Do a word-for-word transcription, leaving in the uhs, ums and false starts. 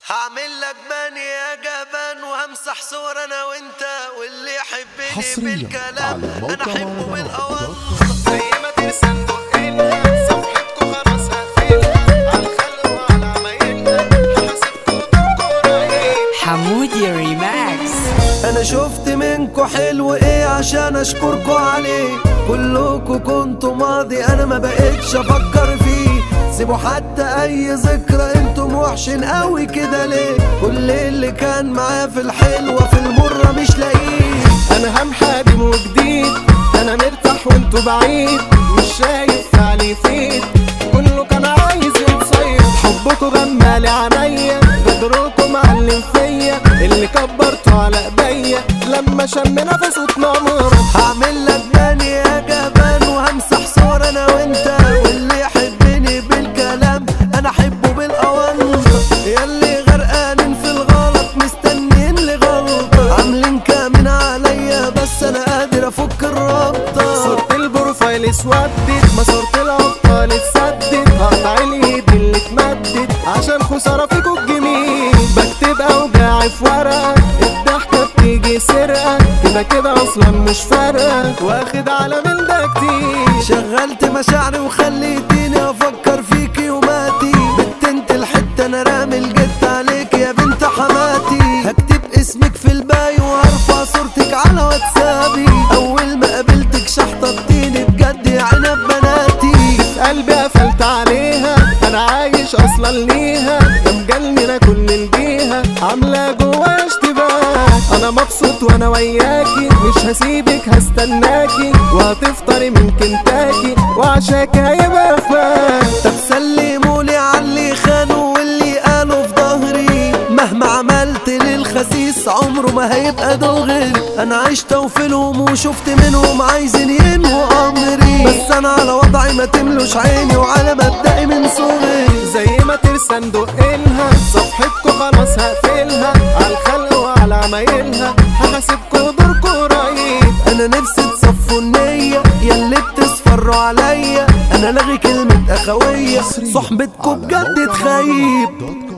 هعمل لك بني يا جبان وهمسح صور انا وانت واللي يحبني بالكلام انا احبه بالاوان زي ما ترسم دقنا صفحتكوا خلاص هقفلها عالخلق وعلى عمايلنا هحاسبكوا دوركوا رايقين. حمودي ريماكس. انا شفت منكو حلو ايه عشان اشكركو عليه، كلكو كنتوا ماضي انا ما بقتش افكر فيه، سيبوا حتى اي ذكرى انتم وحشين قوي كده ليه، كل اللي كان معاه في الحلوة في المرة مش لاقيه. انا هم حادم وجديد انا مرتاح وانتوا بعيد مش شايف فعلي فيد، كله كان عايز يتصيد حبكوا غمالي عليا غدركوا معلم فيا اللي كبرتوا على ايديا لما شم نفسه اتنمر. هعمل لك بني يا جبان وهمسح صور انا وانت واللي يحبني بالكلام انا احبه بالاوان، ياللي غرقانين في الغلط مستنيين لغلطة عاملين كامن عليا بس انا قادر افك الرابطة. صورة البروفايل اسودت ما صورة الابطال اتسدت هقطع الايد اللي اتمدت عشان خسارة فيكوا الجميل، بكتب اوجاعي في ورقة الضحكة بتيجي سرقة كده كده اصلا مش فارقة واخد على من ده كتير. شغلت مشاعري وخليتيني افكر فيكي وماتي بنت انت الحتة انا رامي الجت عليك يا بنت حماتي، هكتب اسمك في الباي وهرفع صورتك على واتسابي، اول ما قابلتك شحطتيني بجد يا عنب بناتي، في قلبي قفلت عليها انا عايش اصلا ليها مجننة كل الجيها عاملة جوايا اشتباه، انا مبسوط وانا وياكي مش هسيبك هستناكي وهتفطري من كنتاكي وعشاك هيبقى فاك. طب سلمولي عاللي خانوا واللي قالوا في ظهري مهما عملت للخسيس عمره ما هيبقى دغري، انا عشت وفيلهم وشفت منهم عايزين ينهوا امري بس انا على وضعي ما تملوش عيني وعلى مبدئي من صغري. زي ما ترسم دقلها صفحتكوا خلاص هقفلها عالخلق وعلى عمايلها هحاسبكوا دوركوا رايقين. انا نفسي تصفوا النية ياللي بتصفروا عليا انا لغي كلمة اخوية صحبتكوا بجد تخيب.